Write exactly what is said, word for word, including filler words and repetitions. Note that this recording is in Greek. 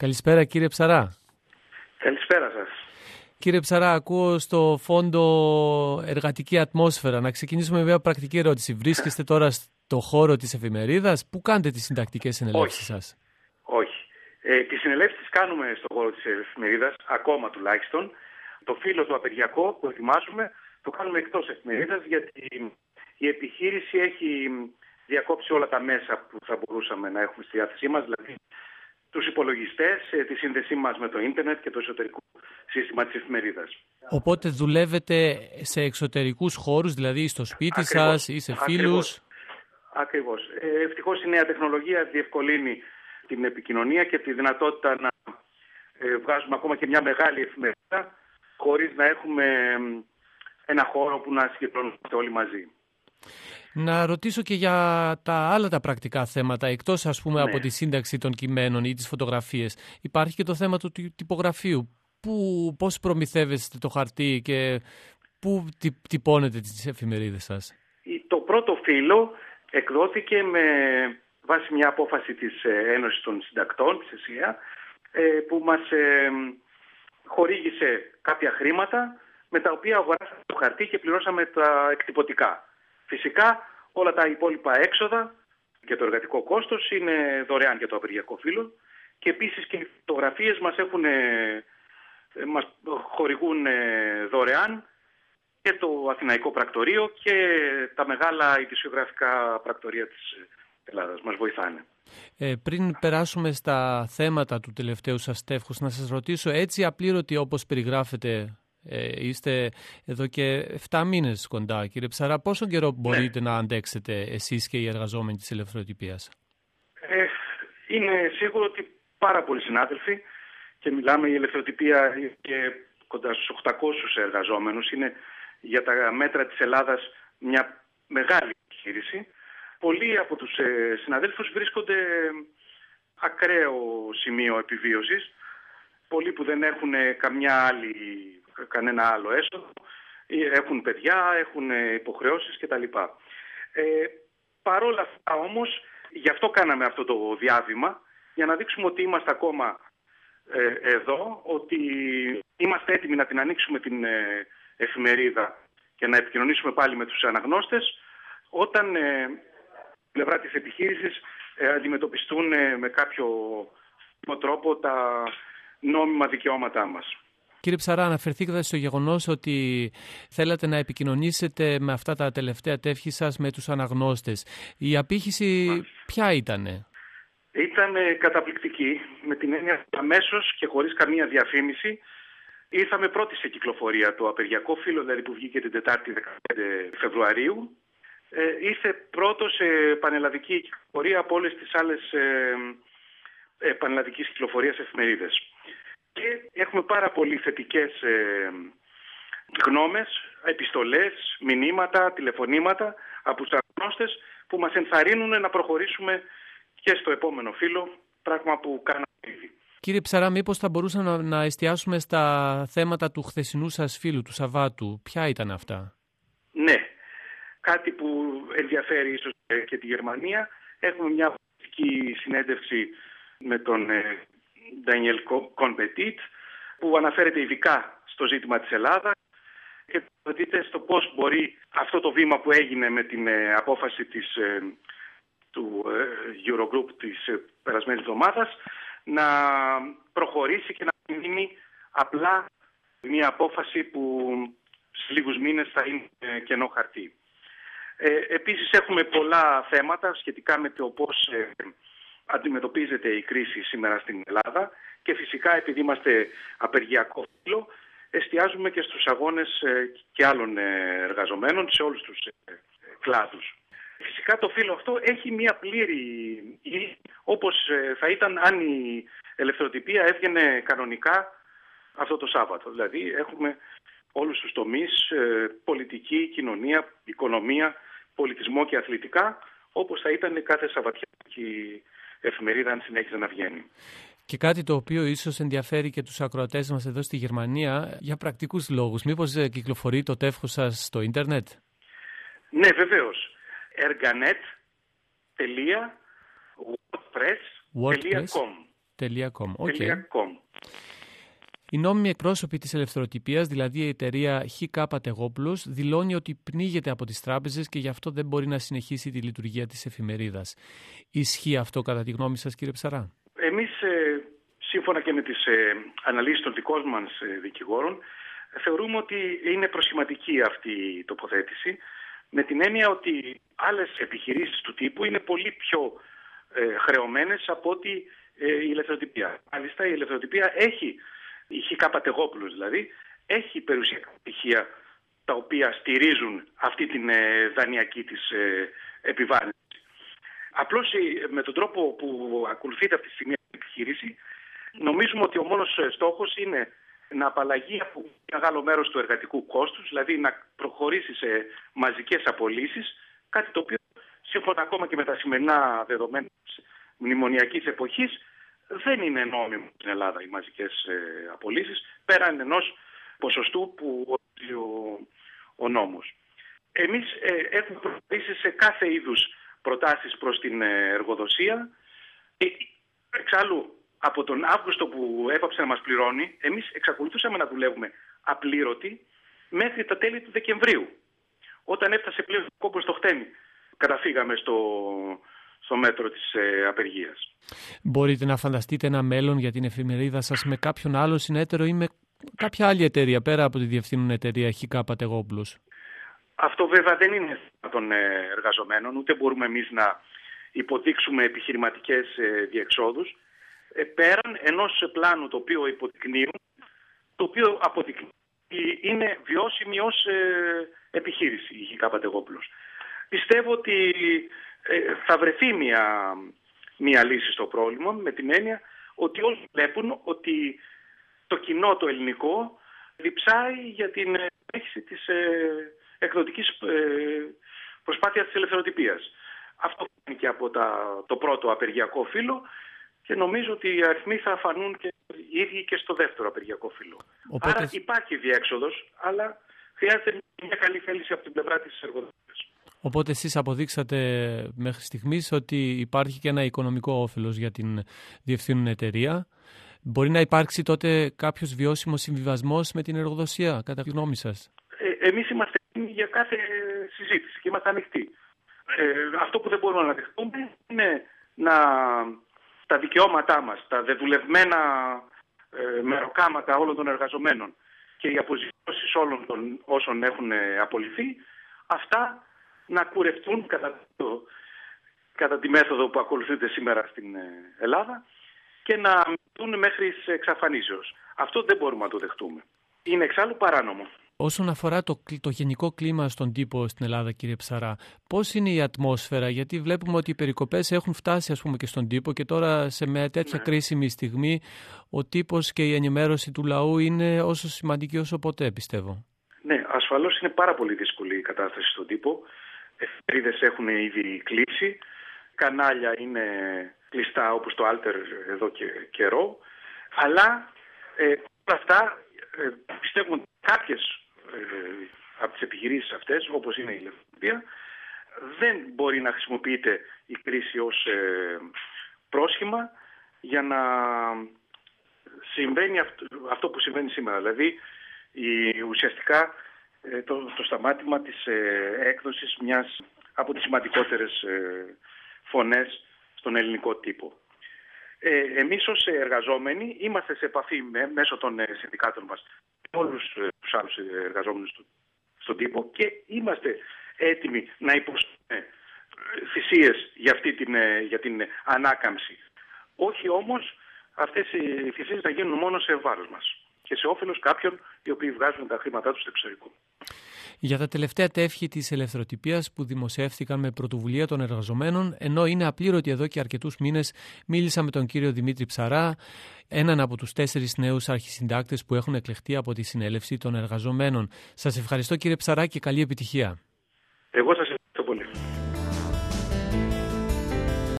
Καλησπέρα κύριε Ψαρά. Καλησπέρα σας. Κύριε Ψαρά, ακούω στο φόντο εργατική ατμόσφαιρα. Να ξεκινήσουμε με μια πρακτική ερώτηση. Βρίσκεστε τώρα στο χώρο της εφημερίδας? Πού κάνετε τις συντακτικές συνελεύσεις σας? Όχι. Ε, τις συνελεύσεις τις κάνουμε στον χώρο της εφημερίδας, ακόμα τουλάχιστον. Το φύλλο του απεργιακό που ετοιμάζουμε το κάνουμε εκτός εφημερίδας, γιατί η επιχείρηση έχει διακόψει όλα τα μέσα που θα μπορούσαμε να έχουμε στη διάθεσή μας, δηλαδή τους υπολογιστές, τη σύνδεσή μας με το ίντερνετ και το εσωτερικό σύστημα της εφημερίδας. Οπότε δουλεύετε σε εξωτερικούς χώρους, δηλαδή στο σπίτι Ακριβώς. σας ή σε φίλους? Ακριβώς. Ε, ευτυχώς η νέα τεχνολογία διευκολύνει την επικοινωνία και τη δυνατότητα να ε, βγάζουμε ακόμα και μια μεγάλη εφημερίδα χωρίς να έχουμε ένα χώρο που να συγκεντρωνόμαστε όλοι μαζί. Να ρωτήσω και για τα άλλα τα πρακτικά θέματα, εκτός ας πούμε ναι. από τη σύνταξη των κειμένων ή τις φωτογραφίες. Υπάρχει και το θέμα του τυπογραφείου. Πού, πώς προμηθεύεστε το χαρτί και πού τυπώνετε τις εφημερίδες σας? Το πρώτο φύλλο εκδόθηκε με βάση μια απόφαση της Ένωσης των Συντακτών, της ΕΣΥΑ, που μας χορήγησε κάποια χρήματα με τα οποία αγοράσαμε το χαρτί και πληρώσαμε τα εκτυπωτικά. Φυσικά όλα τα υπόλοιπα έξοδα και το εργατικό κόστος είναι δωρεάν για το απεργιακό φύλλο και επίσης και οι φωτογραφίες μας, έχουν, μας χορηγούν δωρεάν και το Αθηναϊκό Πρακτορείο και τα μεγάλα ειδησιογραφικά πρακτορεία της Ελλάδας μας βοηθάνε. Ε, πριν περάσουμε στα θέματα του τελευταίου σας τεύχους, να σας ρωτήσω, έτσι απλήρωτοι όπως περιγράφετε, ε, είστε εδώ και εφτά μήνες κοντά, κύριε Ψαρά, πόσο καιρό μπορείτε ναι. να αντέξετε εσείς και οι εργαζόμενοι της ελευθεροτυπίας? Ε, είναι σίγουρο ότι πάρα πολλοί συνάδελφοι, και μιλάμε η ελευθεροτυπία και κοντά στους οκτακόσιους εργαζόμενους, είναι για τα μέτρα της Ελλάδας μια μεγάλη επιχείρηση. Πολλοί από τους ε, συναδέλφους βρίσκονται ακραίο σημείο επιβίωσης. Πολλοί που δεν έχουν καμιά άλλη, κανένα άλλο έσοδο, έχουν παιδιά, έχουν υποχρεώσεις κτλ. Ε, παρόλα αυτά όμως, γι' αυτό κάναμε αυτό το διάβημα, για να δείξουμε ότι είμαστε ακόμα ε, εδώ, ότι είμαστε έτοιμοι να την ανοίξουμε την ε, εφημερίδα και να επικοινωνήσουμε πάλι με τους αναγνώστες, όταν ε, πλευρά της επιχείρησης ε, αντιμετωπιστούν ε, με κάποιο τρόπο τα νόμιμα δικαιώματά μας. Κύριε Ψαρά, αναφερθήκατε στο γεγονός ότι θέλατε να επικοινωνήσετε με αυτά τα τελευταία τεύχη σας με τους αναγνώστες. Η απήχηση Μας. ποια ήτανε? Ήταν καταπληκτική, με την έννοια ότι αμέσως και χωρίς καμία διαφήμιση ήρθαμε πρώτοι σε κυκλοφορία. Το απεργιακό φύλλο, δηλαδή, που βγήκε την Τετάρτη δεκαπέντε Φεβρουαρίου, ε, ήρθε πρώτο σε πανελλαδική κυκλοφορία από όλες τις άλλες ε, ε, πανελλαδικής κυκλοφορίας εφημερίδες. Και έχουμε πάρα πολύ θετικές ε, γνώμες, επιστολές, μηνύματα, τηλεφωνήματα από τους αναγνώστες που μας ενθαρρύνουν να προχωρήσουμε και στο επόμενο φύλλο, πράγμα που κάναμε ήδη. Κύριε Ψαρά, μήπως θα μπορούσαμε να, να εστιάσουμε στα θέματα του χθεσινού σας φύλλου, του Σαββάτου. Ποια ήταν αυτά? Ναι, κάτι που ενδιαφέρει ίσως και τη Γερμανία. Έχουμε μια πολιτική συνέντευξη με τον ε, Ντανιέλ Κον-Πετίτ, που αναφέρεται ειδικά στο ζήτημα της Ελλάδας και θα δείτε στο πώς μπορεί αυτό το βήμα που έγινε με την ε, απόφαση της, ε, του ε, Eurogroup της ε, περασμένης εβδομάδας να προχωρήσει και να μείνει απλά μια απόφαση που σε λίγους μήνες θα είναι ε, κενό χαρτί. Ε, επίσης έχουμε πολλά θέματα σχετικά με το πώς ε, αντιμετωπίζεται η κρίση σήμερα στην Ελλάδα και φυσικά επειδή είμαστε απεργιακό φύλλο εστιάζουμε και στους αγώνες ε, και άλλων ε, εργαζομένων σε όλους τους ε, κλάδους. Φυσικά το φύλλο αυτό έχει μια πλήρη ύλη, όπως ε, θα ήταν αν η ελευθεροτυπία έβγαινε κανονικά αυτό το Σάββατο. Δηλαδή έχουμε όλους τους τομείς, ε, πολιτική, κοινωνία, οικονομία, πολιτισμό και αθλητικά, όπως θα ήταν κάθε Σαββατιάτικη εφημερίδα αν συνέχιζε να βγαίνει. Και κάτι το οποίο ίσως ενδιαφέρει και τους ακροατές μας εδώ στη Γερμανία για πρακτικούς λόγους. Μήπως κυκλοφορεί το τεύχος σας στο ίντερνετ? Ναι, βεβαίως. erganet τελεία wordpress τελεία com Okay. Η νόμιμη εκπρόσωπη της ελευθεροτυπίας, δηλαδή η εταιρεία ΧΚ Τεγόπουλος, δηλώνει ότι πνίγεται από τις τράπεζες και γι' αυτό δεν μπορεί να συνεχίσει τη λειτουργία της εφημερίδας. Ισχύει αυτό κατά τη γνώμη σας, κύριε Ψαρά? Εμείς, ε, σύμφωνα και με τις ε, αναλύσεις των δικών μας ε, δικηγόρων, θεωρούμε ότι είναι προσχηματική αυτή η τοποθέτηση, με την έννοια ότι άλλες επιχειρήσεις του τύπου είναι πολύ πιο ε, χρεωμένες από ότι ε, η ελευθεροτυπία. Μάλιστα, η ελευθεροτυπία έχει, η ΧΚ Τεγόπουλος δηλαδή, έχει περιουσιακά στοιχεία τα οποία στηρίζουν αυτή την ε, δανειακή της ε, επιβάρυνση. Απλώς ε, με τον τρόπο που ακολουθείται αυτή τη στιγμή η επιχείρηση, νομίζουμε ότι ο μόνος στόχος είναι να απαλλαγεί από μεγάλο μέρος του εργατικού κόστους, δηλαδή να προχωρήσει σε μαζικές απολύσεις, κάτι το οποίο σύμφωνα ακόμα και με τα σημερινά δεδομένα της μνημονιακής εποχής δεν είναι νόμιμο στην Ελλάδα οι μαζικές ε, απολύσεις, πέραν ενός ποσοστού που ορίζει ο, ο νόμος. Εμείς ε, έχουμε προχωρήσει σε κάθε είδους προτάσεις προς την ε, εργοδοσία. Ε, εξάλλου, από τον Αύγουστο που έπαψε να μας πληρώνει, εμείς εξακολουθούσαμε να δουλεύουμε απλήρωτοι μέχρι τα τέλη του Δεκεμβρίου. Όταν έφτασε πλέον ο κόμπος στο χτένι, καταφύγαμε στο, στο μέτρο της ε, απεργίας. Μπορείτε να φανταστείτε ένα μέλλον για την εφημερίδα σας με κάποιον άλλο συνέτερο ή με κάποια άλλη εταιρεία, πέρα από τη διευθύνων εταιρεία ΧΚ Τεγόπουλος? Αυτό βέβαια δεν είναι των εργαζομένων, ούτε μπορούμε εμείς να υποδείξουμε επιχειρηματικές διεξόδους, πέραν ενός πλάνου το οποίο υποδεικνύουν, το οποίο αποδεικνύει είναι βιώσιμη ως επιχείρηση η ΧΚ Τεγόπουλος. Πιστεύω ότι θα βρεθεί μια, μια λύση στο πρόβλημα, με την έννοια ότι όλοι βλέπουν ότι το κοινό το ελληνικό διψάει για την έχηση της εκδοτικής προσπάθειας της ελευθεροτυπίας. Αυτό είναι και από τα, το πρώτο απεργιακό φύλλο και νομίζω ότι οι αριθμοί θα φανούν και οι ίδιοι και στο δεύτερο απεργιακό φύλλο. Οπότε... Άρα υπάρχει διέξοδος, αλλά χρειάζεται μια καλή θέληση από την πλευρά της εργοδοσίας. Οπότε εσείς αποδείξατε μέχρι στιγμής ότι υπάρχει και ένα οικονομικό όφελος για την διευθύνων εταιρεία. Μπορεί να υπάρξει τότε κάποιος βιώσιμος συμβιβασμός με την εργοδοσία, κατά τη γνώμη σας? Ε, εμείς είμαστε για κάθε συζήτηση και είμαστε ανοιχτοί. Ε, αυτό που δεν μπορούμε να δεχτούμε είναι να τα δικαιώματά μας, τα δεδουλευμένα ε, μεροκάματα όλων των εργαζομένων και οι αποζημιώσεις όλων των όσων έχουν ε, απολυθεί, αυτά να κουρευτούν κατά, το, κατά τη μέθοδο που ακολουθείται σήμερα στην ε, Ελλάδα και να μειωθούν μέχρι εξαφανίσεως. Αυτό δεν μπορούμε να το δεχτούμε. Είναι εξάλλου παράνομο. Όσον αφορά το, το γενικό κλίμα στον τύπο στην Ελλάδα, κύριε Ψαρά, πώς είναι η ατμόσφαιρα? Γιατί βλέπουμε ότι οι περικοπές έχουν φτάσει, ας πούμε, και στον τύπο και τώρα σε μια τέτοια ναι. κρίσιμη στιγμή ο τύπος και η ενημέρωση του λαού είναι όσο σημαντική όσο ποτέ, πιστεύω. Ναι, ασφαλώς είναι πάρα πολύ δύσκολη η κατάσταση στον τύπο. Εφημερίδες έχουν ήδη κλείσει, κανάλια είναι κλειστά όπως το Alter εδώ και καιρό, αλλά ε, όλα αυτά ε, πιστεύουμε ότι κάποιες ε, από τις επιχειρήσεις αυτές, όπως είναι η ελευθεροτυπία, δεν μπορεί να χρησιμοποιείται η κρίση ως ε, πρόσχημα για να συμβαίνει αυτό, αυτό που συμβαίνει σήμερα. Δηλαδή η, ουσιαστικά ε, το, το σταμάτημα της ε, έκδοσης μιας από τις σημαντικότερες ε, φωνές στον ελληνικό τύπο. Ε, εμείς ως εργαζόμενοι είμαστε σε επαφή με, μέσω των ε, συνδικάτων μας με όλους ε, τους άλλους εργαζόμενους του, στον τύπο και είμαστε έτοιμοι να υποστούμε θυσίες για, αυτή την, ε, για την ανάκαμψη. Όχι όμως αυτές οι θυσίες να γίνουν μόνο σε βάρος μας και σε όφελος κάποιων οι οποίοι βγάζουν τα χρήματά τους στο εξωτερικό. Για τα τελευταία τεύχη της ελευθεροτυπίας που δημοσιεύθηκαν με πρωτοβουλία των εργαζομένων, ενώ είναι απλήρωτοι εδώ και αρκετούς μήνες, μίλησα με τον κύριο Δημήτρη Ψαρά, έναν από τους τέσσερις νέους αρχισυντάκτες που έχουν εκλεχτεί από τη Συνέλευση των Εργαζομένων. Σας ευχαριστώ, κύριε Ψαρά, και καλή επιτυχία. Εγώ σας ευχαριστώ πολύ.